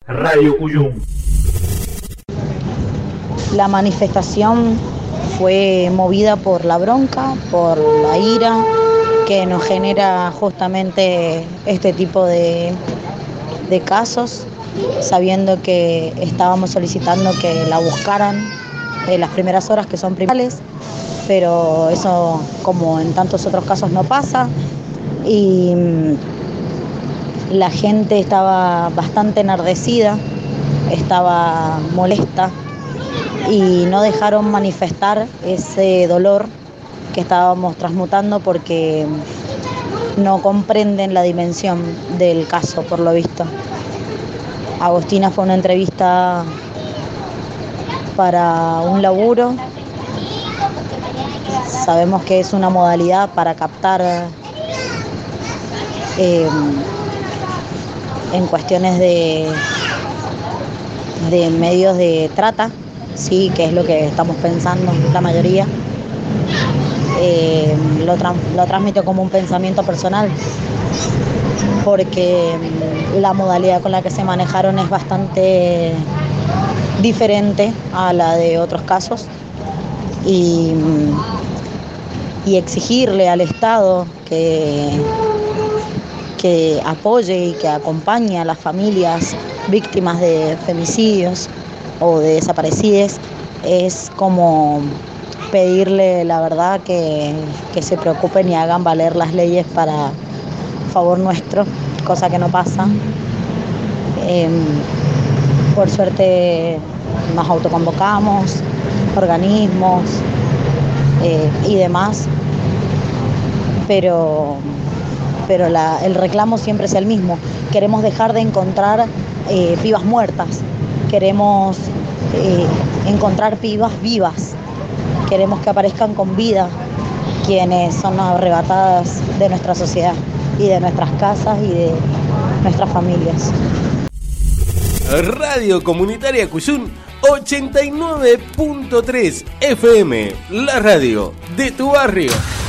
Radio Cuyum. La manifestación fue movida por la bronca, por la ira que nos genera justamente este tipo de casos, sabiendo que estábamos solicitando que la buscaran en las primeras horas, que son primordiales, pero eso, como en tantos otros casos, no pasa, y la gente estaba bastante enardecida, estaba molesta y no dejaron manifestar ese dolor que estábamos transmutando porque no comprenden la dimensión del caso, por lo visto. Agostina fue una entrevista para un laburo. Sabemos que es una modalidad para captar en cuestiones de medios de trata, sí, que es lo que estamos pensando la mayoría. Lo transmito como un pensamiento personal, porque la modalidad con la que se manejaron es bastante diferente a la de otros casos, y exigirle al Estado que apoye y que acompañe a las familias víctimas de femicidios o de desaparecidas es como pedirle, la verdad, que se preocupen y hagan valer las leyes para favor nuestro, cosa que no pasa. Por suerte nos autoconvocamos, organismos y demás, pero el reclamo siempre es el mismo. Queremos dejar de encontrar pibas muertas, queremos encontrar pibas vivas, queremos que aparezcan con vida quienes son arrebatadas de nuestra sociedad y de nuestras casas y de nuestras familias. Radio Comunitaria Cuyum 89.3 FM, la radio de tu barrio.